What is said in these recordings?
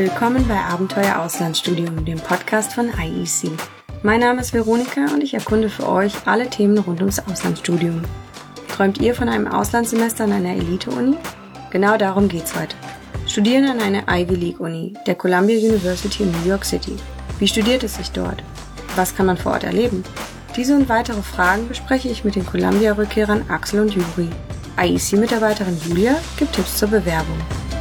Willkommen bei Abenteuer Auslandsstudium, dem Podcast von IEC. Mein Name ist Veronika und ich erkunde für euch alle Themen rund ums Auslandsstudium. Träumt ihr von einem Auslandssemester an einer Elite-Uni? Genau darum geht's heute. Studieren an einer Ivy League-Uni, der Columbia University in New York City. Wie studiert es sich dort? Was kann man vor Ort erleben? Diese und weitere Fragen bespreche ich mit den Columbia-Rückkehrern Axel und Juri. IEC-Mitarbeiterin Julia gibt Tipps zur Bewerbung.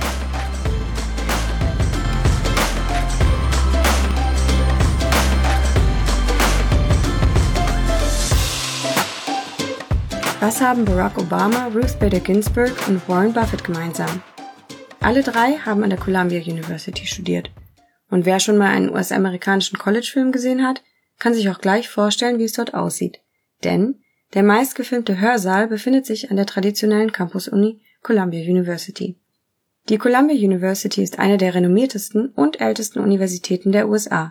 Was haben Barack Obama, Ruth Bader Ginsburg und Warren Buffett gemeinsam? Alle drei haben an der Columbia University studiert. Und wer schon mal einen US-amerikanischen College-Film gesehen hat, kann sich auch gleich vorstellen, wie es dort aussieht. Denn der meistgefilmte Hörsaal befindet sich an der traditionellen Campus-Uni Columbia University. Die Columbia University ist eine der renommiertesten und ältesten Universitäten der USA,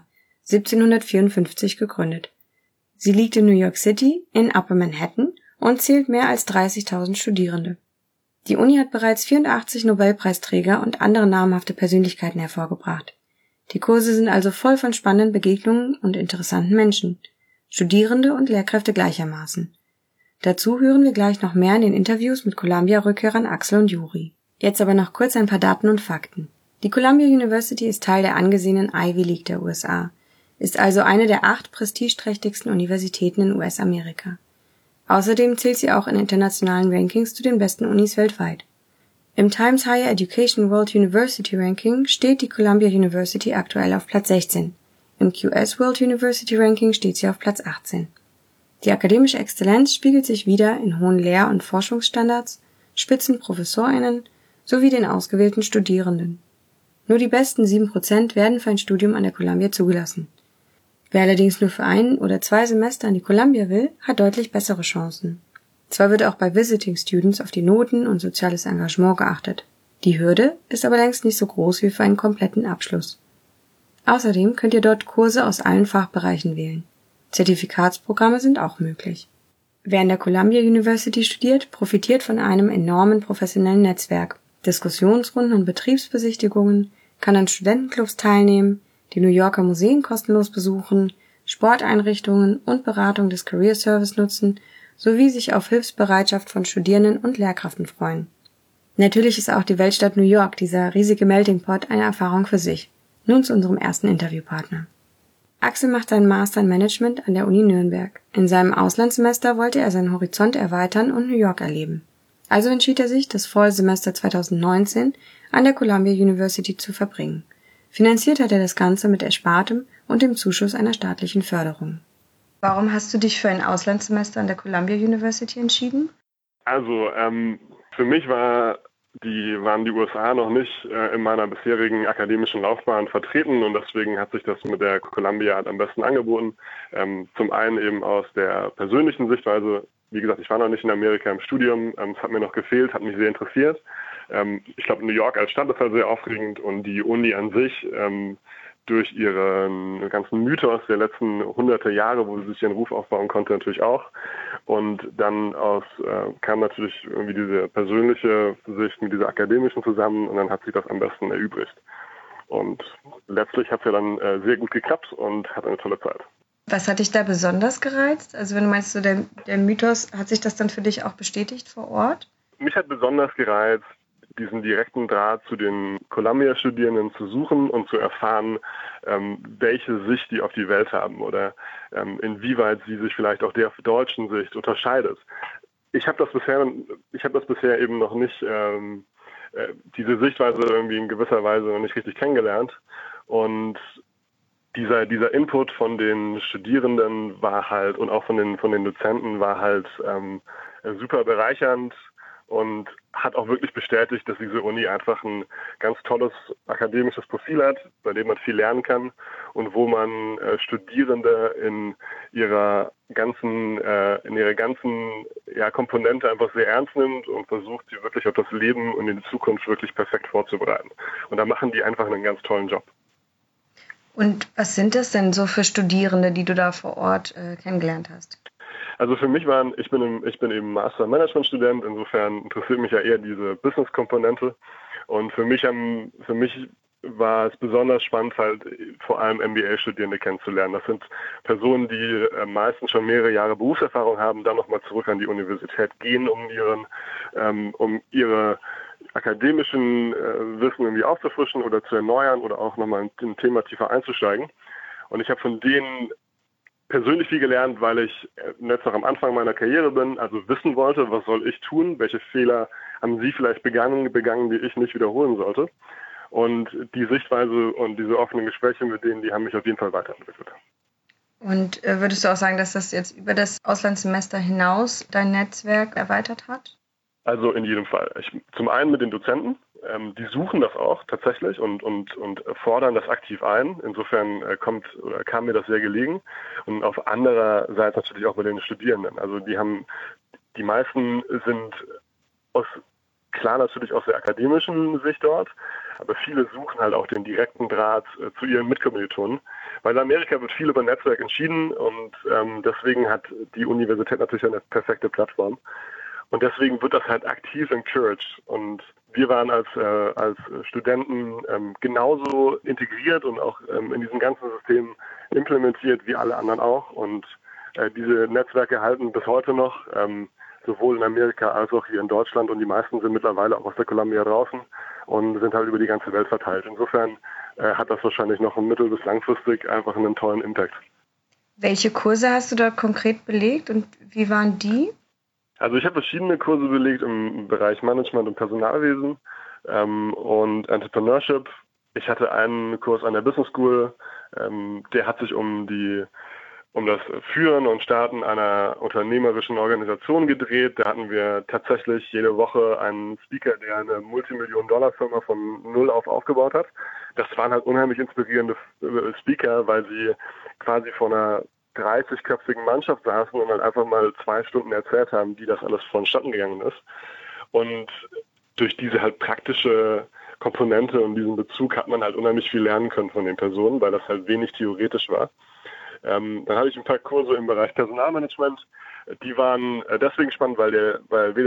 1754 gegründet. Sie liegt in New York City, in Upper Manhattan und zählt mehr als 30.000 Studierende. Die Uni hat bereits 84 Nobelpreisträger und andere namhafte Persönlichkeiten hervorgebracht. Die Kurse sind also voll von spannenden Begegnungen und interessanten Menschen, Studierende und Lehrkräfte gleichermaßen. Dazu hören wir gleich noch mehr in den Interviews mit Columbia-Rückkehrern Axel und Juri. Jetzt aber noch kurz ein paar Daten und Fakten. Die Columbia University ist Teil der angesehenen Ivy League der USA, ist also eine der 8 prestigeträchtigsten Universitäten in US-Amerika. Außerdem zählt sie auch in internationalen Rankings zu den besten Unis weltweit. Im Times Higher Education World University Ranking steht die Columbia University aktuell auf Platz 16. Im QS World University Ranking steht sie auf Platz 18. Die akademische Exzellenz spiegelt sich wider in hohen Lehr- und Forschungsstandards, spitzen ProfessorInnen sowie den ausgewählten Studierenden. Nur die besten 7% werden für ein Studium an der Columbia zugelassen. Wer allerdings nur für 1 oder 2 Semester an die Columbia will, hat deutlich bessere Chancen. Zwar wird auch bei Visiting Students auf die Noten und soziales Engagement geachtet. Die Hürde ist aber längst nicht so groß wie für einen kompletten Abschluss. Außerdem könnt ihr dort Kurse aus allen Fachbereichen wählen. Zertifikatsprogramme sind auch möglich. Wer an der Columbia University studiert, profitiert von einem enormen professionellen Netzwerk, Diskussionsrunden und Betriebsbesichtigungen, kann an Studentenclubs teilnehmen, die New Yorker Museen kostenlos besuchen, Sporteinrichtungen und Beratung des Career Service nutzen, sowie sich auf Hilfsbereitschaft von Studierenden und Lehrkräften freuen. Natürlich ist auch die Weltstadt New York, dieser riesige Melting Pot, eine Erfahrung für sich. Nun zu unserem ersten Interviewpartner. Axel macht seinen Master in Management an der Uni Nürnberg. In seinem Auslandssemester wollte er seinen Horizont erweitern und New York erleben. Also entschied er sich, das Fallsemester 2019 an der Columbia University zu verbringen. Finanziert hat er das Ganze mit Erspartem und dem Zuschuss einer staatlichen Förderung. Warum hast du dich für ein Auslandssemester an der Columbia University entschieden? Also für mich waren die USA noch nicht in meiner bisherigen akademischen Laufbahn vertreten und deswegen hat sich das mit der Columbia halt am besten angeboten. Zum einen eben aus der persönlichen Sichtweise. Wie gesagt, ich war noch nicht in Amerika im Studium, es hat mir noch gefehlt, hat mich sehr interessiert. Ich glaube, New York als Stadt ist halt sehr aufregend und die Uni an sich durch ihren ganzen Mythos der letzten hunderte Jahre, wo sie sich ihren Ruf aufbauen konnte, natürlich auch. Und dann kam natürlich irgendwie diese persönliche Sicht mit dieser akademischen zusammen und dann hat sich das am besten erübrigt. Und letztlich hat es ja dann sehr gut geklappt und hat eine tolle Zeit. Was hat dich da besonders gereizt? Also wenn du meinst, so der Mythos, hat sich das dann für dich auch bestätigt vor Ort? Mich hat besonders gereizt, diesen direkten Draht zu den Columbia-Studierenden zu suchen und zu erfahren, welche Sicht die auf die Welt haben oder inwieweit sie sich vielleicht auch der deutschen Sicht unterscheidet. Ich habe das bisher eben noch nicht, diese Sichtweise irgendwie in gewisser Weise noch nicht richtig kennengelernt und dieser Input von den Studierenden war halt und auch von den Dozenten war halt super bereichernd und hat auch wirklich bestätigt, dass diese Uni einfach ein ganz tolles akademisches Profil hat, bei dem man viel lernen kann und wo man Studierende in ihrer ganzen Komponente einfach sehr ernst nimmt und versucht, sie wirklich auf das Leben und in die Zukunft wirklich perfekt vorzubereiten. Und da machen die einfach einen ganz tollen Job. Und was sind das denn so für Studierende, die du da vor Ort kennengelernt hast? Also für mich ich bin eben Master-Management-Student, insofern interessiert mich ja eher diese Business-Komponente. Und für mich war es besonders spannend, halt vor allem MBA-Studierende kennenzulernen. Das sind Personen, die meistens schon mehrere Jahre Berufserfahrung haben, dann nochmal zurück an die Universität gehen, um ihre akademischen Wissen irgendwie aufzufrischen oder zu erneuern oder auch nochmal in ein Thema tiefer einzusteigen. Und ich habe von denen persönlich viel gelernt, weil ich jetzt noch am Anfang meiner Karriere bin, also wissen wollte, was soll ich tun, welche Fehler haben sie vielleicht begangen, die ich nicht wiederholen sollte. Und die Sichtweise und diese offenen Gespräche mit denen, die haben mich auf jeden Fall weiterentwickelt. Und würdest du auch sagen, dass das jetzt über das Auslandssemester hinaus dein Netzwerk erweitert hat? Also in jedem Fall. Zum einen mit den Dozenten, die suchen das auch tatsächlich und fordern das aktiv ein. Insofern kam mir das sehr gelegen. Und auf anderer Seite natürlich auch bei den Studierenden. Also die meisten sind klar natürlich aus der akademischen Sicht dort, aber viele suchen halt auch den direkten Draht zu ihren Mitkommilitonen. Weil in Amerika wird viel über Netzwerk entschieden und deswegen hat die Universität natürlich eine perfekte Plattform. Und deswegen wird das halt aktiv encouraged. Und wir waren als Studenten genauso integriert und auch in diesem ganzen System implementiert wie alle anderen auch. Und diese Netzwerke halten bis heute noch, sowohl in Amerika als auch hier in Deutschland. Und die meisten sind mittlerweile auch aus der Columbia draußen und sind halt über die ganze Welt verteilt. Insofern hat das wahrscheinlich noch mittel- bis langfristig einfach einen tollen Impact. Welche Kurse hast du da konkret belegt und wie waren die? Also ich habe verschiedene Kurse belegt im Bereich Management und Personalwesen und Entrepreneurship. Ich hatte einen Kurs an der Business School, der hat sich um das Führen und Starten einer unternehmerischen Organisation gedreht. Da hatten wir tatsächlich jede Woche einen Speaker, der eine Multimillion-Dollar-Firma von null auf aufgebaut hat. Das waren halt unheimlich inspirierende Speaker, weil sie quasi vor einer 30-köpfigen Mannschaft saßen und halt einfach mal 2 Stunden erzählt haben, wie das alles vonstatten gegangen ist. Und durch diese halt praktische Komponente und diesen Bezug hat man halt unheimlich viel lernen können von den Personen, weil das halt wenig theoretisch war. Dann hatte ich ein paar Kurse im Bereich Personalmanagement. Die waren deswegen spannend, weil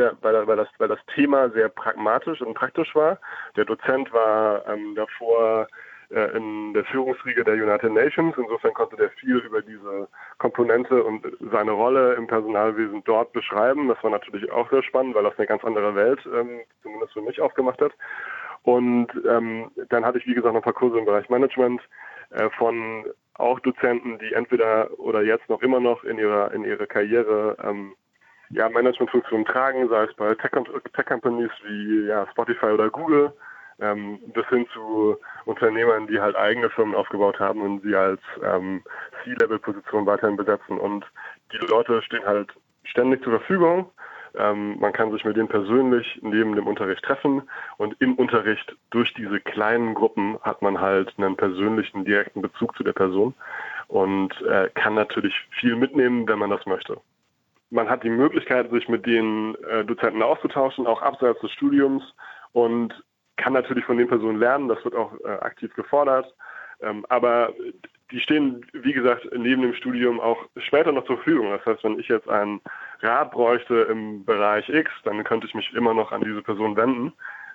das Thema sehr pragmatisch und praktisch war. Der Dozent war davor in der Führungsriege der United Nations. Insofern konnte der viel über diese Komponente und seine Rolle im Personalwesen dort beschreiben. Das war natürlich auch sehr spannend, weil das eine ganz andere Welt zumindest für mich aufgemacht hat. Und dann hatte ich, wie gesagt, noch ein paar Kurse im Bereich Management von auch Dozenten, die entweder oder jetzt noch immer noch in ihrer Karriere Managementfunktionen tragen, sei es bei Tech-Companies wie Spotify oder Google, bis hin zu Unternehmern, die halt eigene Firmen aufgebaut haben und sie als C-Level-Position weiterhin besetzen. Und die Leute stehen halt ständig zur Verfügung. Man kann sich mit denen persönlich neben dem Unterricht treffen und im Unterricht durch diese kleinen Gruppen hat man halt einen persönlichen, direkten Bezug zu der Person und kann natürlich viel mitnehmen, wenn man das möchte. Man hat die Möglichkeit, sich mit den Dozenten auszutauschen, auch abseits des Studiums und kann natürlich von den Personen lernen, das wird auch aktiv gefordert, aber die stehen, wie gesagt, neben dem Studium auch später noch zur Verfügung. Das heißt, wenn ich jetzt einen Rat bräuchte im Bereich X, dann könnte ich mich immer noch an diese Person wenden.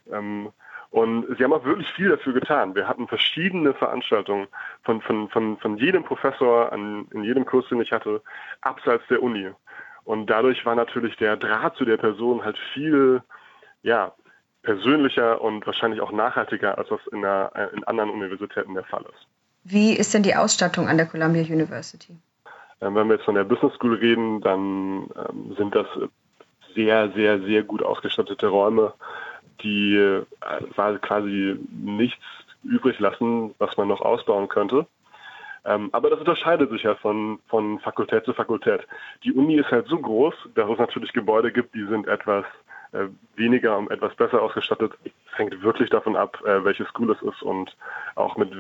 Und sie haben auch wirklich viel dafür getan. Wir hatten verschiedene Veranstaltungen von jedem Professor in jedem Kurs, den ich hatte, abseits der Uni. Und dadurch war natürlich der Draht zu der Person halt viel, persönlicher und wahrscheinlich auch nachhaltiger, als das in anderen Universitäten der Fall ist. Wie ist denn die Ausstattung an der Columbia University? Wenn wir jetzt von der Business School reden, dann sind das sehr, sehr, sehr gut ausgestattete Räume, die quasi nichts übrig lassen, was man noch ausbauen könnte. Aber das unterscheidet sich ja von Fakultät zu Fakultät. Die Uni ist halt so groß, dass es natürlich Gebäude gibt, die sind etwas weniger und etwas besser ausgestattet. Es hängt wirklich davon ab, welche School es ist und auch mit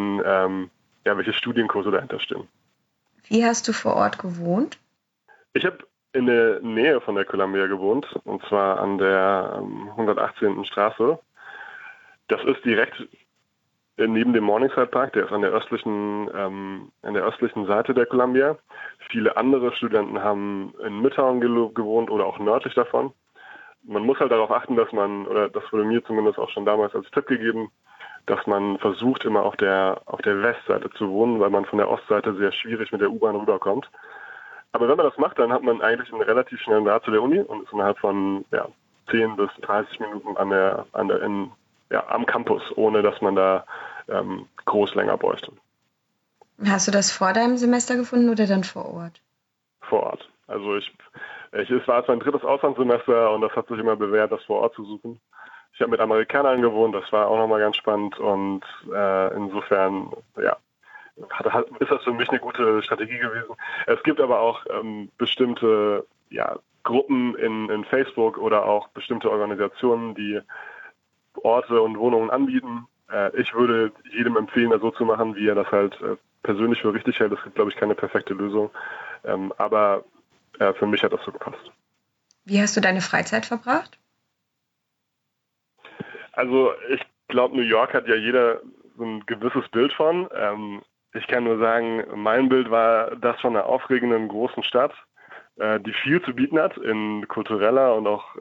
welche Studienkurse dahinter stehen. Wie hast du vor Ort gewohnt? Ich habe in der Nähe von der Columbia gewohnt, und zwar an der 118. Straße. Das ist direkt neben dem Morningside Park, der ist an der östlichen Seite der Columbia. Viele andere Studenten haben in Midtown gewohnt oder auch nördlich davon. Man muss halt darauf achten, dass oder das wurde mir zumindest auch schon damals als Tipp gegeben, dass man versucht, immer auf der Westseite zu wohnen, weil man von der Ostseite sehr schwierig mit der U-Bahn rüberkommt. Aber wenn man das macht, dann hat man eigentlich einen relativ schnellen Draht zu der Uni und ist innerhalb von 10 bis 30 Minuten am Campus, ohne dass man da groß länger bräuchte. Hast du das vor deinem Semester gefunden oder dann vor Ort? Vor Ort. Also es war jetzt mein 3. Auslandssemester und das hat sich immer bewährt, das vor Ort zu suchen. Ich habe mit Amerikanern gewohnt, das war auch nochmal ganz spannend und insofern, ist das für mich eine gute Strategie gewesen. Es gibt aber auch bestimmte Gruppen in Facebook oder auch bestimmte Organisationen, die Orte und Wohnungen anbieten. Ich würde jedem empfehlen, das so zu machen, wie er das halt persönlich für richtig hält. Es gibt, glaube ich, keine perfekte Lösung. Aber für mich hat das so gepasst. Wie hast du deine Freizeit verbracht? Also ich glaube, New York hat ja jeder so ein gewisses Bild von. Ich kann nur sagen, mein Bild war das von einer aufregenden großen Stadt, die viel zu bieten hat in kultureller und auch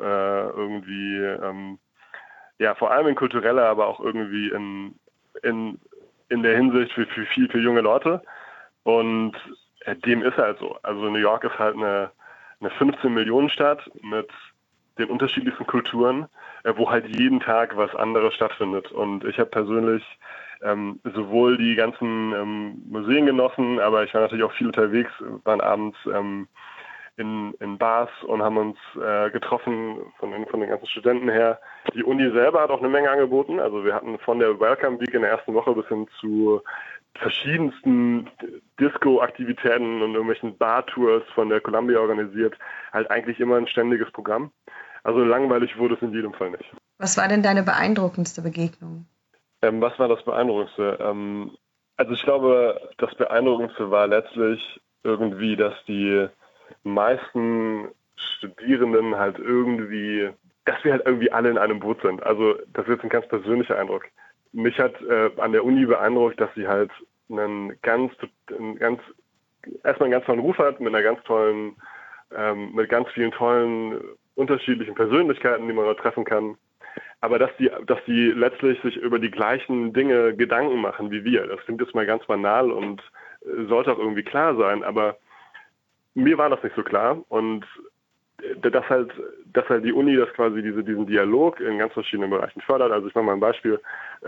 vor allem in kultureller, aber auch irgendwie in der Hinsicht für junge Leute. Und dem ist halt so. Also New York ist halt eine 15-Millionen-Stadt mit den unterschiedlichsten Kulturen, wo halt jeden Tag was anderes stattfindet. Und ich habe persönlich sowohl die ganzen Museen genossen, aber ich war natürlich auch viel unterwegs, waren abends in Bars und haben uns getroffen von den ganzen Studenten her. Die Uni selber hat auch eine Menge angeboten. Also wir hatten von der Welcome Week in der ersten Woche bis hin zu verschiedensten Disco-Aktivitäten und irgendwelchen Bar-Tours von der Columbia organisiert, halt eigentlich immer ein ständiges Programm. Also langweilig wurde es in jedem Fall nicht. Was war denn deine beeindruckendste Begegnung? Was war das Beeindruckendste? Also ich glaube, das Beeindruckendste war letztlich irgendwie, dass die meisten Studierenden dass wir halt irgendwie alle in einem Boot sind. Also das ist jetzt ein ganz persönlicher Eindruck. Mich hat an der Uni beeindruckt, dass sie halt erstmal einen ganz tollen Ruf hat, mit mit ganz vielen tollen unterschiedlichen Persönlichkeiten, die man dort treffen kann. Aber dass die letztlich sich über die gleichen Dinge Gedanken machen wie wir. Das klingt jetzt mal ganz banal und sollte auch irgendwie klar sein, aber mir war das nicht so klar. Und dass halt die Uni das quasi diesen Dialog in ganz verschiedenen Bereichen fördert. Also ich mache mal ein Beispiel.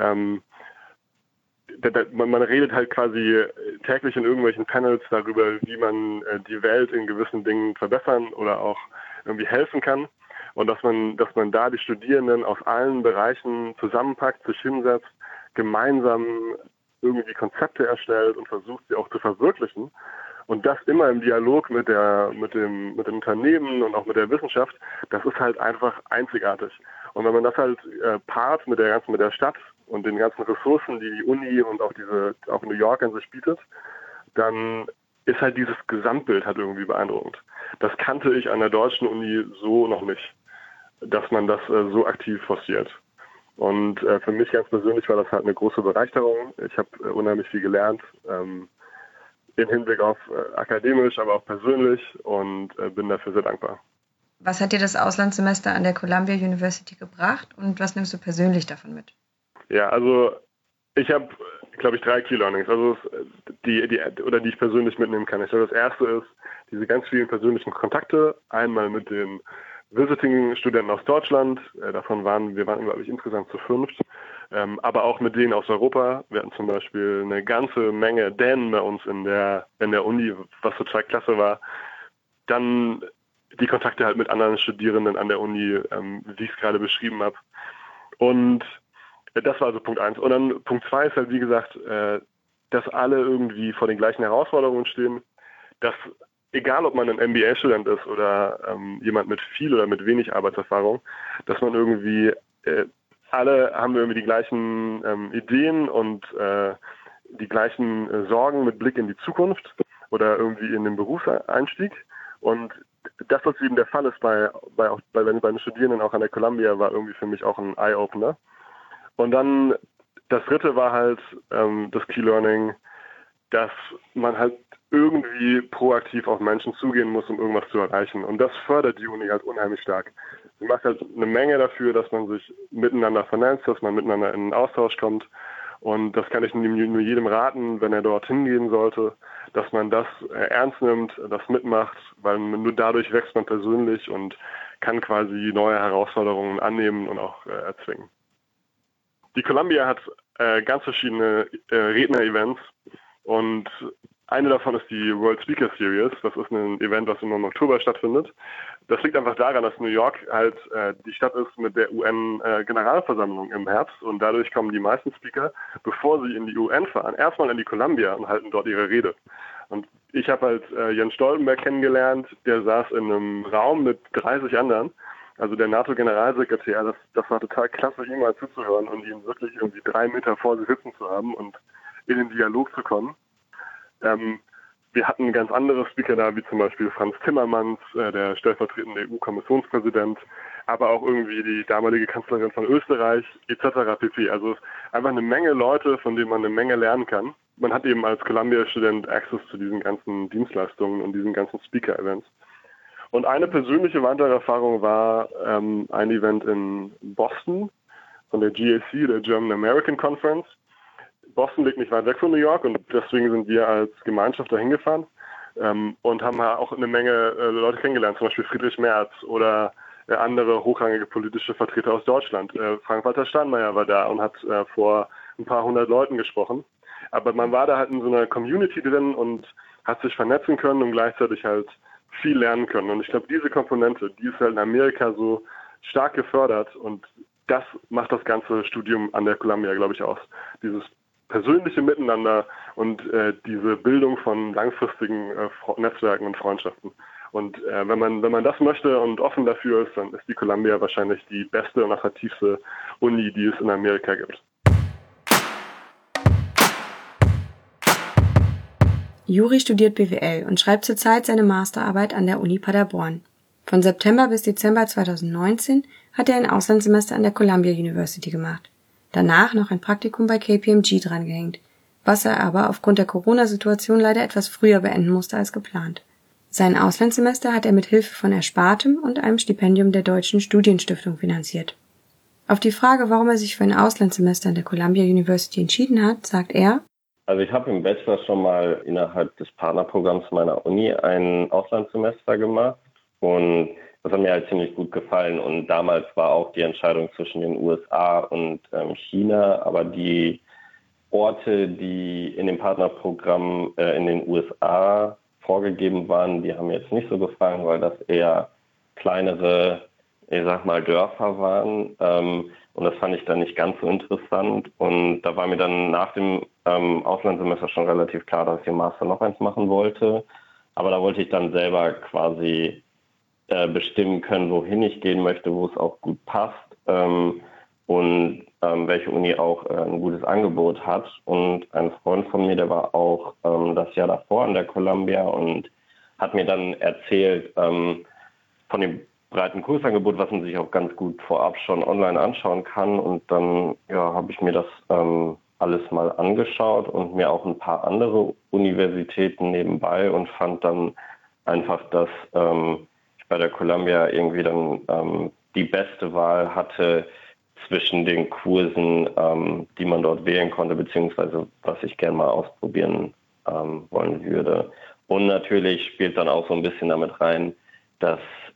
Man redet halt quasi täglich in irgendwelchen Panels darüber, wie man die Welt in gewissen Dingen verbessern oder auch irgendwie helfen kann. Und dass man da die Studierenden aus allen Bereichen zusammenpackt, sich hinsetzt, gemeinsam irgendwie Konzepte erstellt und versucht, sie auch zu verwirklichen. Und das immer im Dialog mit dem Unternehmen und auch mit der Wissenschaft, das ist halt einfach einzigartig. Und wenn man das halt paart mit der Stadt und den ganzen Ressourcen, die die Uni und auch New York an sich bietet, dann ist halt dieses Gesamtbild halt irgendwie beeindruckend. Das kannte ich an der deutschen Uni so noch nicht, dass man das so aktiv forciert. Und für mich ganz persönlich war das halt eine große Bereicherung. Ich habe unheimlich viel gelernt, im Hinblick auf akademisch, aber auch persönlich und bin dafür sehr dankbar. Was hat dir das Auslandssemester an der Columbia University gebracht und was nimmst du persönlich davon mit? Ja, also ich habe, glaube ich, 3 Key Learnings, also die ich persönlich mitnehmen kann. Ich glaube, das erste ist diese ganz vielen persönlichen Kontakte, einmal mit den Visiting-Studenten aus Deutschland, wir waren, glaube ich, insgesamt zu 5, aber auch mit denen aus Europa. Wir hatten zum Beispiel eine ganze Menge Dänen bei uns in der Uni, was total klasse war. Dann die Kontakte halt mit anderen Studierenden an der Uni, wie ich es gerade beschrieben habe. Und das war also Punkt 1. Und dann Punkt 2 ist halt, wie gesagt, dass alle irgendwie vor den gleichen Herausforderungen stehen, dass egal, ob man ein MBA-Student ist oder jemand mit viel oder mit wenig Arbeitserfahrung, dass man irgendwie, alle haben irgendwie die gleichen Ideen und die gleichen Sorgen mit Blick in die Zukunft oder irgendwie in den Berufseinstieg. Und das, was eben der Fall ist bei den Studierenden auch an der Columbia, war irgendwie für mich auch ein Eye-Opener. Und dann das dritte war halt das Key Learning, dass man halt irgendwie proaktiv auf Menschen zugehen muss, um irgendwas zu erreichen. Und das fördert die Uni halt unheimlich stark. Sie macht halt eine Menge dafür, dass man sich miteinander vernetzt, dass man miteinander in den Austausch kommt. Und das kann ich nur jedem raten, wenn er dorthin gehen sollte, dass man das ernst nimmt, das mitmacht, weil nur dadurch wächst man persönlich und kann quasi neue Herausforderungen annehmen und auch erzwingen. Die Columbia hat ganz verschiedene Redner-Events und eine davon ist die World Speaker Series. Das ist ein Event, was immer im Oktober stattfindet. Das liegt einfach daran, dass New York halt die Stadt ist mit der UN-Generalversammlung im Herbst und dadurch kommen die meisten Speaker, bevor sie in die UN fahren, erstmal in die Columbia und halten dort ihre Rede. Und ich habe halt Jens Stoltenberg kennengelernt, der saß in einem Raum mit 30 anderen, also der NATO-Generalsekretär. Das war total klasse, ihm mal zuzuhören und ihn wirklich irgendwie 3 Meter vor sich sitzen zu haben und in den Dialog zu kommen. Wir hatten ganz andere Speaker da, wie zum Beispiel Franz Timmermans, der stellvertretende EU-Kommissionspräsident, aber auch irgendwie die damalige Kanzlerin von Österreich, etc. pp. Also einfach eine Menge Leute, von denen man eine Menge lernen kann. Man hat eben als Columbia-Student Access zu diesen ganzen Dienstleistungen und diesen ganzen Speaker-Events. Und eine persönliche weitere Erfahrung war ein Event in Boston von der GAC, der German American Conference. Boston liegt nicht weit weg von New York und deswegen sind wir als Gemeinschaft dahin gefahren und haben auch eine Menge Leute kennengelernt, zum Beispiel Friedrich Merz oder andere hochrangige politische Vertreter aus Deutschland. Frank-Walter Steinmeier war da und hat vor ein paar hundert Leuten gesprochen. Aber man war da halt in so einer Community drin und hat sich vernetzen können und gleichzeitig halt viel lernen können. Und ich glaube, diese Komponente, die ist halt in Amerika so stark gefördert und das macht das ganze Studium an der Columbia, glaube ich, aus. Dieses persönliche Miteinander und diese Bildung von langfristigen Netzwerken und Freundschaften. Und wenn man das möchte und offen dafür ist, dann ist die Columbia wahrscheinlich die beste und attraktivste Uni, die es in Amerika gibt. Juri studiert BWL und schreibt zurzeit seine Masterarbeit an der Uni Paderborn. Von September bis Dezember 2019 hat er ein Auslandssemester an der Columbia University gemacht. Danach noch ein Praktikum bei KPMG drangehängt, was er aber aufgrund der Corona-Situation leider etwas früher beenden musste als geplant. Sein Auslandssemester hat er mit Hilfe von Erspartem und einem Stipendium der Deutschen Studienstiftung finanziert. Auf die Frage, warum er sich für ein Auslandssemester an der Columbia University entschieden hat, sagt er: Also ich habe im Bachelor schon mal innerhalb des Partnerprogramms meiner Uni ein Auslandssemester gemacht und das hat mir halt ziemlich gut gefallen und damals war auch die Entscheidung zwischen den USA und China, aber die Orte, die in dem Partnerprogramm in den USA vorgegeben waren, die haben mir jetzt nicht so gefallen, weil das eher kleinere, ich sag mal, Dörfer waren und das fand ich dann nicht ganz so interessant und da war mir dann nach dem Auslandssemester schon relativ klar, dass ich im Master noch eins machen wollte, aber da wollte ich dann selber quasi bestimmen können, wohin ich gehen möchte, wo es auch gut passt und welche Uni auch ein gutes Angebot hat. Und ein Freund von mir, der war auch das Jahr davor an der Columbia und hat mir dann erzählt von dem breiten Kursangebot, was man sich auch ganz gut vorab schon online anschauen kann. Und dann habe ich mir das alles mal angeschaut und mir auch ein paar andere Universitäten nebenbei und fand dann einfach, dass bei der Columbia irgendwie dann die beste Wahl hatte zwischen den Kursen, die man dort wählen konnte, beziehungsweise was ich gerne mal ausprobieren wollen würde. Und natürlich spielt dann auch so ein bisschen damit rein, dass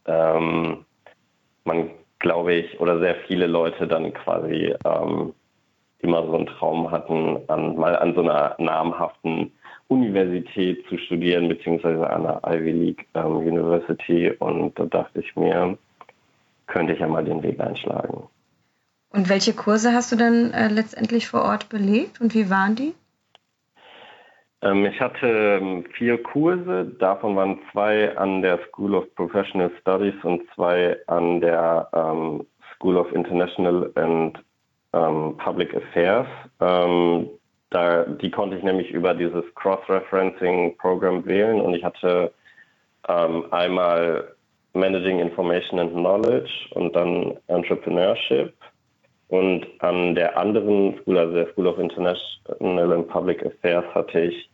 man, glaube ich, oder sehr viele Leute dann quasi immer so einen Traum hatten, mal an so einer namhaften Universität zu studieren, beziehungsweise an einer Ivy League University. Und da dachte ich mir, könnte ich ja mal den Weg einschlagen. Und welche Kurse hast du dann letztendlich vor Ort belegt und wie waren die? Ich hatte 4 Kurse, davon waren 2 an der School of Professional Studies und 2 an der School of International and Public Affairs. Die konnte ich nämlich über dieses Cross-Referencing-Programm wählen und ich hatte einmal Managing Information and Knowledge und dann Entrepreneurship. Und an der anderen School, also der School of International and Public Affairs, hatte ich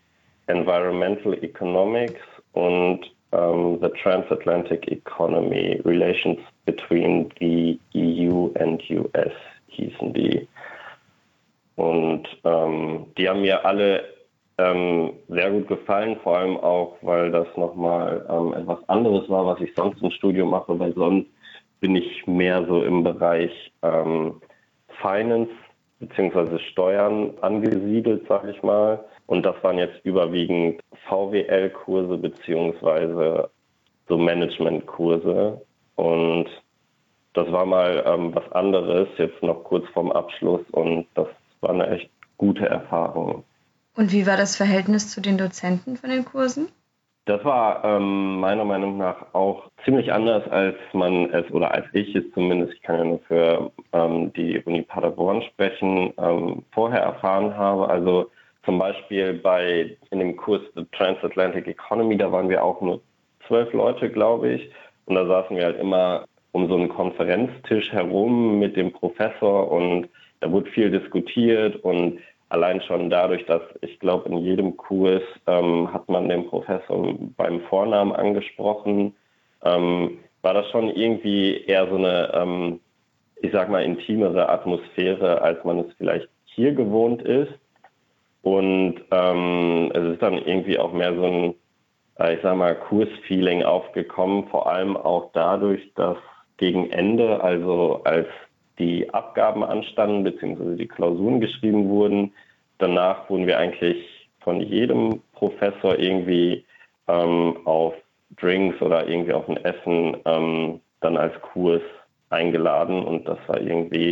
Environmental Economics und The Transatlantic Economy, Relations between the EU and US hießen die. Und die haben mir alle sehr gut gefallen, vor allem auch, weil das nochmal etwas anderes war, was ich sonst im Studium mache, weil sonst bin ich mehr so im Bereich Finance bzw. Steuern angesiedelt, sage ich mal. Und das waren jetzt überwiegend VWL-Kurse bzw. so Management-Kurse. Und das war mal was anderes, jetzt noch kurz vorm Abschluss. Und das war eine echt gute Erfahrung. Und wie war das Verhältnis zu den Dozenten von den Kursen? Das war meiner Meinung nach auch ziemlich anders, als man es, oder als ich es zumindest, ich kann ja nur für die Uni Paderborn sprechen, vorher erfahren habe. Also zum Beispiel in dem Kurs The Transatlantic Economy, da waren wir auch nur 12 Leute, glaube ich. Und da saßen wir halt immer um so einen Konferenztisch herum mit dem Professor und da wurde viel diskutiert und allein schon dadurch, dass ich glaube, in jedem Kurs hat man den Professor beim Vornamen angesprochen, war das schon irgendwie eher so eine, ich sag mal, intimere Atmosphäre, als man es vielleicht hier gewohnt ist. Und es ist dann irgendwie auch mehr so ein, ich sag mal, Kursfeeling aufgekommen, vor allem auch dadurch, dass gegen Ende, also als die Abgaben anstanden, beziehungsweise die Klausuren geschrieben wurden, danach wurden wir eigentlich von jedem Professor irgendwie auf Drinks oder irgendwie auf ein Essen dann als Kurs eingeladen und das war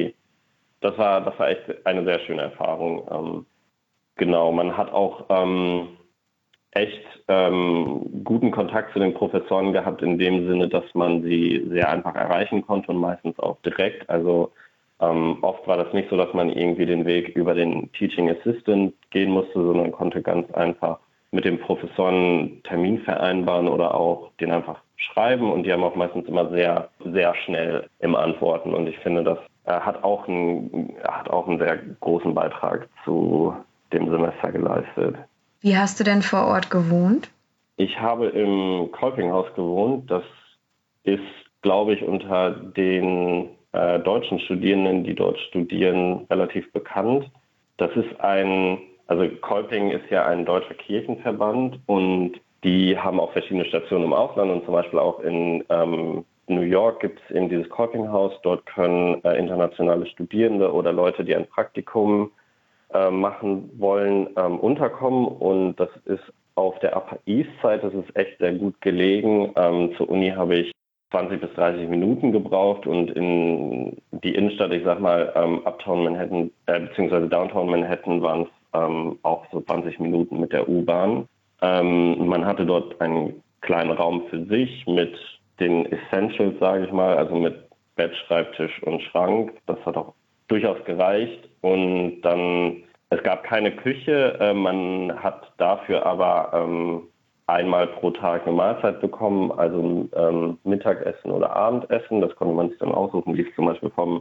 echt eine sehr schöne Erfahrung. Genau, man hat auch echt guten Kontakt zu den Professoren gehabt, in dem Sinne, dass man sie sehr einfach erreichen konnte und meistens auch direkt. Also oft war das nicht so, dass man irgendwie den Weg über den Teaching Assistant gehen musste, sondern konnte ganz einfach mit dem Professoren einen Termin vereinbaren oder auch den einfach schreiben und die haben auch meistens immer sehr, sehr schnell im Antworten und ich finde, das hat auch einen sehr großen Beitrag zu dem Semester geleistet. Wie hast du denn vor Ort gewohnt? Ich habe im Kolpinghaus gewohnt. Das ist, glaube ich, unter den deutschen Studierenden, die dort studieren, relativ bekannt. Das ist also Kolping ist ja ein deutscher Kirchenverband und die haben auch verschiedene Stationen im Ausland und zum Beispiel auch in New York gibt es eben dieses Kolpinghaus. Dort können internationale Studierende oder Leute, die ein Praktikum machen wollen, unterkommen und das ist auf der Upper East Side, das ist echt sehr gut gelegen. Zur Uni habe ich 20 bis 30 Minuten gebraucht und in die Innenstadt, ich sag mal Uptown Manhattan beziehungsweise Downtown Manhattan waren es auch so 20 Minuten mit der U-Bahn. Man hatte dort einen kleinen Raum für sich mit den Essentials, sage ich mal, also mit Bett, Schreibtisch und Schrank. Das hat auch durchaus gereicht und dann, es gab keine Küche, man hat dafür aber einmal pro Tag eine Mahlzeit bekommen, also Mittagessen oder Abendessen, das konnte man sich dann aussuchen, wie es zum Beispiel vom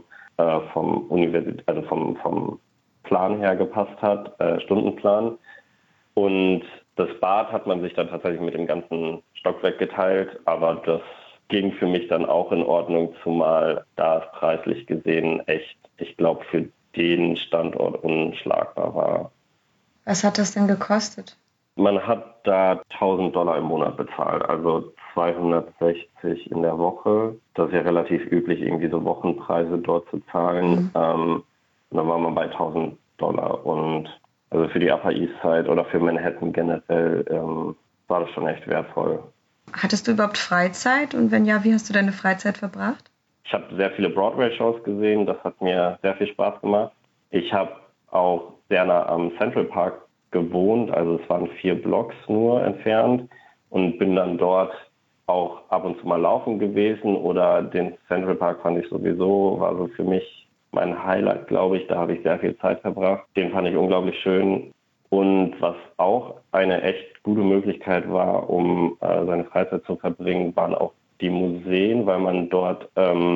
Plan her gepasst hat, Stundenplan. Und das Bad hat man sich dann tatsächlich mit dem ganzen Stockwerk geteilt, aber das ging für mich dann auch in Ordnung, zumal da es preislich gesehen echt, ich glaube, für den Standort unschlagbar war. Was hat das denn gekostet? Man hat da $1.000 im Monat bezahlt, also 260 in der Woche. Das ist ja relativ üblich, irgendwie so Wochenpreise dort zu zahlen. Und dann war man bei $1.000 und also für die Upper East Side oder für Manhattan generell war das schon echt wertvoll. Hattest du überhaupt Freizeit und wenn ja, wie hast du deine Freizeit verbracht? Ich habe sehr viele Broadway-Shows gesehen, das hat mir sehr viel Spaß gemacht. Ich habe auch sehr nah am Central Park gewohnt, also es waren 4 Blocks nur entfernt und bin dann dort auch ab und zu mal laufen gewesen oder den Central Park fand ich sowieso, war so für mich mein Highlight, glaube ich, da habe ich sehr viel Zeit verbracht. Den fand ich unglaublich schön und was auch eine echt gute Möglichkeit war, um seine Freizeit zu verbringen, waren auch die Museen, weil man dort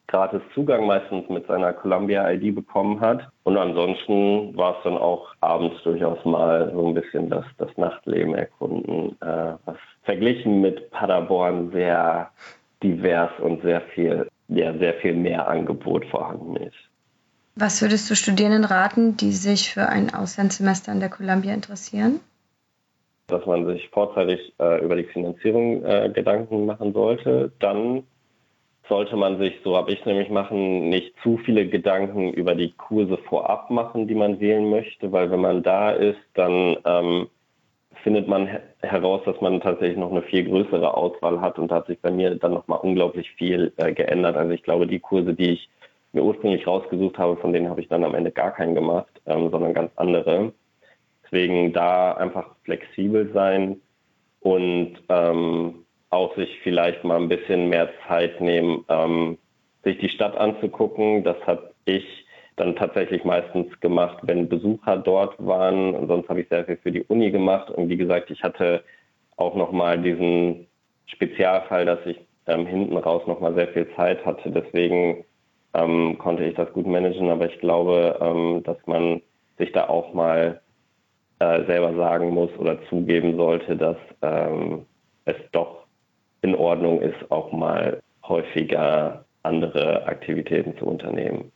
gratis Zugang meistens mit seiner Columbia-ID bekommen hat. Und ansonsten war es dann auch abends durchaus mal so ein bisschen das Nachtleben erkunden, was verglichen mit Paderborn sehr divers und sehr viel mehr Angebot vorhanden ist. Was würdest du Studierenden raten, die sich für ein Auslandssemester an der Columbia interessieren? Dass man sich vorzeitig über die Finanzierung Gedanken machen sollte. Dann sollte man sich, so habe ich es nämlich machen, nicht zu viele Gedanken über die Kurse vorab machen, die man wählen möchte, weil wenn man da ist, dann findet man heraus, dass man tatsächlich noch eine viel größere Auswahl hat, und da hat sich bei mir dann nochmal unglaublich viel geändert. Also ich glaube, die Kurse, die ich mir ursprünglich rausgesucht habe, von denen habe ich dann am Ende gar keinen gemacht, sondern ganz andere. Deswegen da einfach flexibel sein und auch sich vielleicht mal ein bisschen mehr Zeit nehmen, sich die Stadt anzugucken. Das habe ich dann tatsächlich meistens gemacht, wenn Besucher dort waren. Und sonst habe ich sehr viel für die Uni gemacht. Und wie gesagt, ich hatte auch nochmal diesen Spezialfall, dass ich hinten raus nochmal sehr viel Zeit hatte. Deswegen konnte ich das gut managen. Aber ich glaube, dass man sich da auch mal selber sagen muss oder zugeben sollte, dass es doch in Ordnung ist, auch mal häufiger andere Aktivitäten zu unternehmen.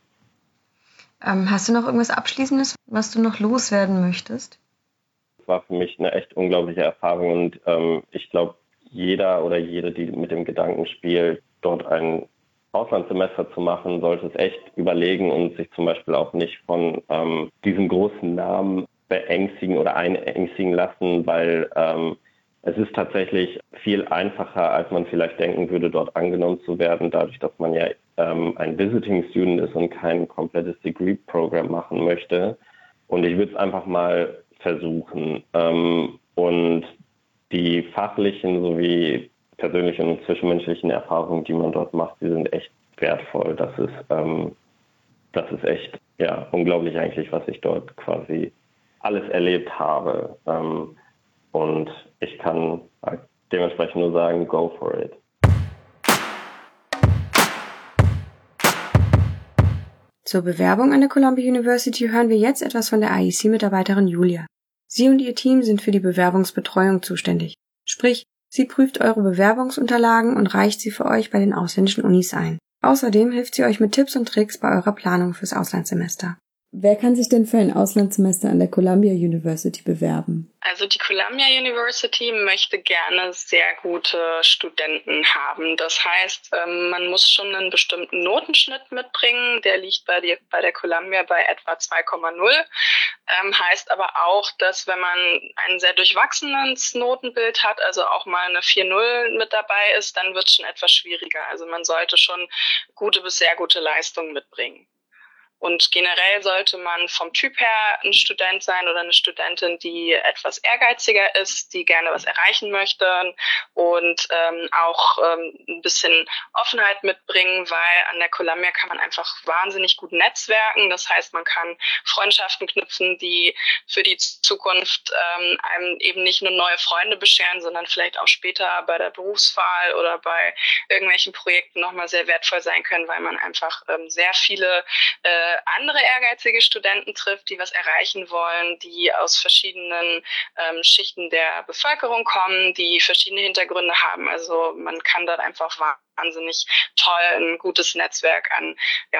Hast du noch irgendwas Abschließendes, was du noch loswerden möchtest? Es war für mich eine echt unglaubliche Erfahrung, und ich glaube, jeder oder jede, die mit dem Gedanken spielt, dort ein Auslandssemester zu machen, sollte es echt überlegen und sich zum Beispiel auch nicht von diesem großen Namen beängstigen oder einängstigen lassen, weil es ist tatsächlich viel einfacher, als man vielleicht denken würde, dort angenommen zu werden, dadurch, dass man ja ein Visiting Student ist und kein komplettes Degree-Programm machen möchte. Und ich würde es einfach mal versuchen. Und die fachlichen sowie persönlichen und zwischenmenschlichen Erfahrungen, die man dort macht, die sind echt wertvoll. Das ist echt unglaublich eigentlich, was ich dort quasi alles erlebt habe. Und ich kann dementsprechend nur sagen, go for it. Zur Bewerbung an der Columbia University hören wir jetzt etwas von der IEC-Mitarbeiterin Julia. Sie und ihr Team sind für die Bewerbungsbetreuung zuständig. Sprich, sie prüft eure Bewerbungsunterlagen und reicht sie für euch bei den ausländischen Unis ein. Außerdem hilft sie euch mit Tipps und Tricks bei eurer Planung fürs Auslandssemester. Wer kann sich denn für ein Auslandssemester an der Columbia University bewerben? Also die Columbia University möchte gerne sehr gute Studenten haben. Das heißt, man muss schon einen bestimmten Notenschnitt mitbringen. Der liegt bei der Columbia bei etwa 2,0. Heißt aber auch, dass wenn man ein sehr durchwachsenes Notenbild hat, also auch mal eine 4,0 mit dabei ist, dann wird es schon etwas schwieriger. Also man sollte schon gute bis sehr gute Leistungen mitbringen. Und generell sollte man vom Typ her ein Student sein oder eine Studentin, die etwas ehrgeiziger ist, die gerne was erreichen möchte und auch ein bisschen Offenheit mitbringen, weil an der Columbia kann man einfach wahnsinnig gut netzwerken. Das heißt, man kann Freundschaften knüpfen, die für die Zukunft einem eben nicht nur neue Freunde bescheren, sondern vielleicht auch später bei der Berufswahl oder bei irgendwelchen Projekten nochmal sehr wertvoll sein können, weil man einfach sehr viele andere ehrgeizige Studenten trifft, die was erreichen wollen, die aus verschiedenen Schichten der Bevölkerung kommen, die verschiedene Hintergründe haben. Also man kann dort einfach wahnsinnig toll ein gutes Netzwerk an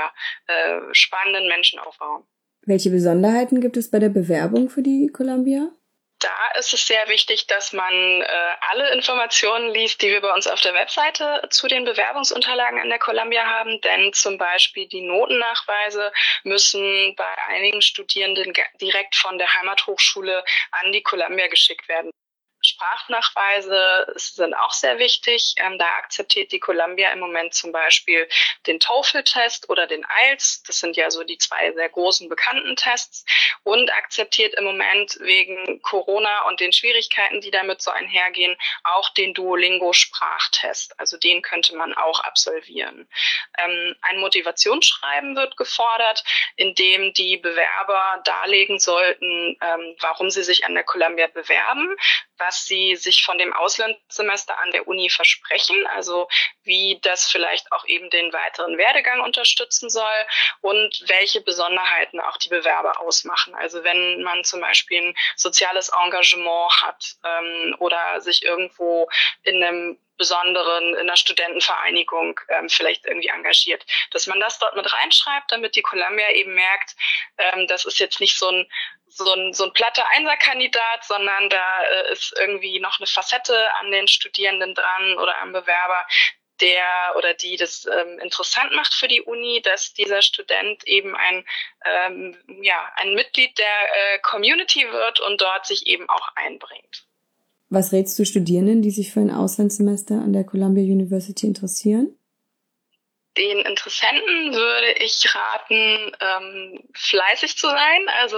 spannenden Menschen aufbauen. Welche Besonderheiten gibt es bei der Bewerbung für die Columbia? Da ist es sehr wichtig, dass man alle Informationen liest, die wir bei uns auf der Webseite zu den Bewerbungsunterlagen an der Columbia haben. Denn zum Beispiel die Notennachweise müssen bei einigen Studierenden direkt von der Heimathochschule an die Columbia geschickt werden. Sprachnachweise sind auch sehr wichtig. Da akzeptiert die Columbia im Moment zum Beispiel den TOEFL-Test oder den IELTS. Das sind ja so die zwei sehr großen bekannten Tests. Und akzeptiert im Moment wegen Corona und den Schwierigkeiten, die damit so einhergehen, auch den Duolingo-Sprachtest. Also den könnte man auch absolvieren. Ein Motivationsschreiben wird gefordert, in dem die Bewerber darlegen sollten, warum sie sich an der Columbia bewerben, was sie sich von dem Auslandssemester an der Uni versprechen, also wie das vielleicht auch eben den weiteren Werdegang unterstützen soll und welche Besonderheiten auch die Bewerber ausmachen. Also wenn man zum Beispiel ein soziales Engagement hat oder sich irgendwo in einer Studentenvereinigung vielleicht irgendwie engagiert, dass man das dort mit reinschreibt, damit die Columbia eben merkt, das ist jetzt nicht so ein platter Einserkandidat, sondern da ist irgendwie noch eine Facette an den Studierenden dran oder am Bewerber, der oder die das interessant macht für die Uni, dass dieser Student eben ein Mitglied der Community wird und dort sich eben auch einbringt. Was rätst du Studierenden, die sich für ein Auslandssemester an der Columbia University interessieren? Den Interessenten würde ich raten, fleißig zu sein. Also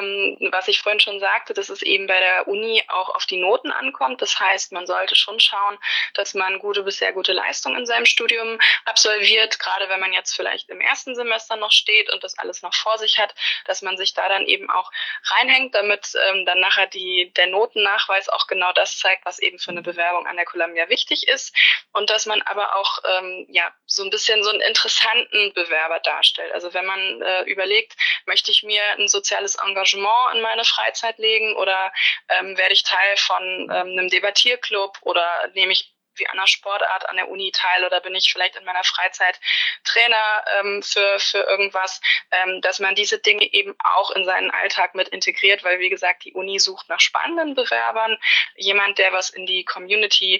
was ich vorhin schon sagte, dass es eben bei der Uni auch auf die Noten ankommt. Das heißt, man sollte schon schauen, dass man gute bis sehr gute Leistung in seinem Studium absolviert. Gerade wenn man jetzt vielleicht im ersten Semester noch steht und das alles noch vor sich hat, dass man sich da dann eben auch reinhängt, damit dann nachher der Notennachweis auch genau das zeigt, was eben für eine Bewerbung an der Columbia wichtig ist. Und dass man aber auch so ein bisschen so einen interessanten Bewerber darstellt. Also wenn man überlegt, möchte ich mir ein soziales Engagement in meine Freizeit legen oder werde ich Teil von einem Debattierclub oder nehme ich wie an einer Sportart an der Uni teil oder bin ich vielleicht in meiner Freizeit Trainer für irgendwas, dass man diese Dinge eben auch in seinen Alltag mit integriert, weil wie gesagt, die Uni sucht nach spannenden Bewerbern, jemand, der was in die Community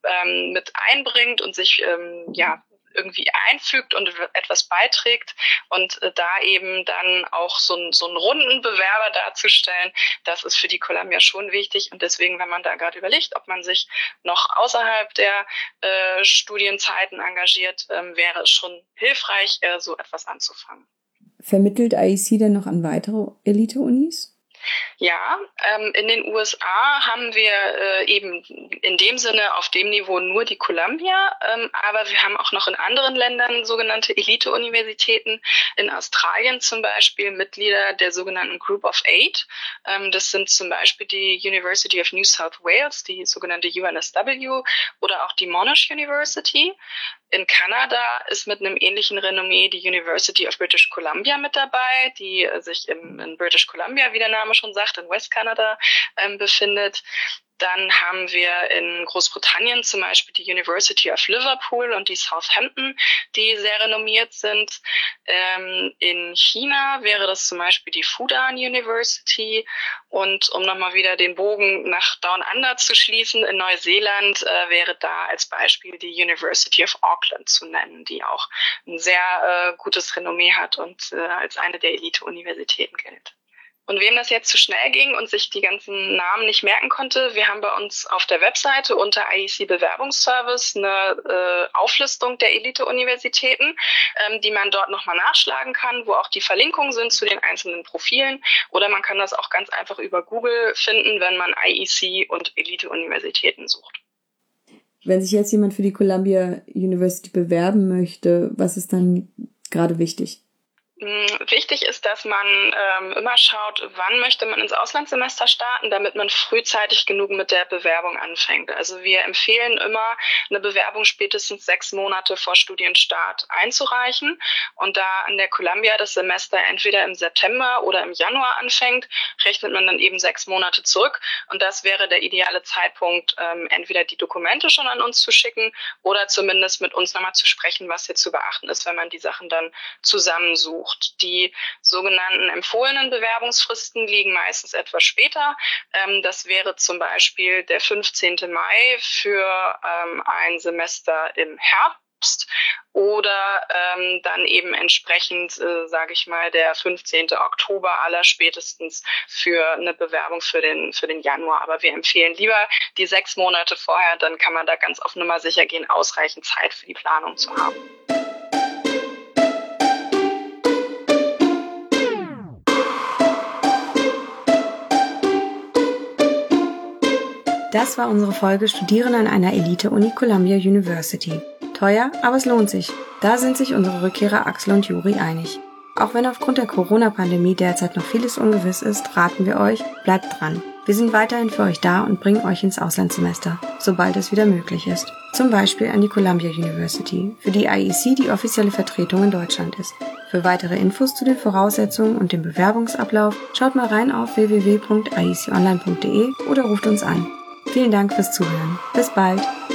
mit einbringt und sich irgendwie einfügt und etwas beiträgt und da eben dann auch so einen runden Bewerber darzustellen, das ist für die Columbia schon wichtig und deswegen, wenn man da gerade überlegt, ob man sich noch außerhalb der Studienzeiten engagiert, wäre es schon hilfreich, so etwas anzufangen. Vermittelt IEC denn noch an weitere Elite-Unis? Ja, in den USA haben wir eben in dem Sinne auf dem Niveau nur die Columbia, aber wir haben auch noch in anderen Ländern sogenannte Elite-Universitäten. In Australien zum Beispiel Mitglieder der sogenannten Group of Eight. Das sind zum Beispiel die University of New South Wales, die sogenannte UNSW oder auch die Monash University. In Kanada ist mit einem ähnlichen Renommee die University of British Columbia mit dabei, die sich in British Columbia, wie der Name schon sagt, in West Canada befindet. Dann haben wir in Großbritannien zum Beispiel die University of Liverpool und die Southampton, die sehr renommiert sind. In China wäre das zum Beispiel die Fudan University. Und um nochmal wieder den Bogen nach Down Under zu schließen, in Neuseeland wäre da als Beispiel die University of Auckland zu nennen, die auch ein sehr gutes Renommee hat und als eine der Elite-Universitäten gilt. Und wem das jetzt zu schnell ging und sich die ganzen Namen nicht merken konnte, wir haben bei uns auf der Webseite unter IEC Bewerbungsservice eine Auflistung der Elite-Universitäten, die man dort nochmal nachschlagen kann, wo auch die Verlinkungen sind zu den einzelnen Profilen. Oder man kann das auch ganz einfach über Google finden, wenn man IEC und Elite-Universitäten sucht. Wenn sich jetzt jemand für die Columbia University bewerben möchte, was ist dann gerade wichtig? Wichtig ist, dass man immer schaut, wann möchte man ins Auslandssemester starten, damit man frühzeitig genug mit der Bewerbung anfängt. Also wir empfehlen immer, eine Bewerbung spätestens 6 Monate vor Studienstart einzureichen. Und da an der Columbia das Semester entweder im September oder im Januar anfängt, rechnet man dann eben 6 Monate zurück. Und das wäre der ideale Zeitpunkt, entweder die Dokumente schon an uns zu schicken oder zumindest mit uns nochmal zu sprechen, was hier zu beachten ist, wenn man die Sachen dann zusammensucht. Die sogenannten empfohlenen Bewerbungsfristen liegen meistens etwas später. Das wäre zum Beispiel der 15. Mai für ein Semester im Herbst oder dann eben entsprechend, sage ich mal, der 15. Oktober allerspätestens für eine Bewerbung für den Januar. Aber wir empfehlen lieber die 6 Monate vorher, dann kann man da ganz auf Nummer sicher gehen, ausreichend Zeit für die Planung zu haben. Das war unsere Folge Studieren an einer Elite-Uni Columbia University. Teuer, aber es lohnt sich. Da sind sich unsere Rückkehrer Axel und Juri einig. Auch wenn aufgrund der Corona-Pandemie derzeit noch vieles ungewiss ist, raten wir euch, bleibt dran. Wir sind weiterhin für euch da und bringen euch ins Auslandssemester, sobald es wieder möglich ist. Zum Beispiel an die Columbia University, für die IEC die offizielle Vertretung in Deutschland ist. Für weitere Infos zu den Voraussetzungen und dem Bewerbungsablauf schaut mal rein auf www.ieconline.de oder ruft uns an. Vielen Dank fürs Zuhören. Bis bald!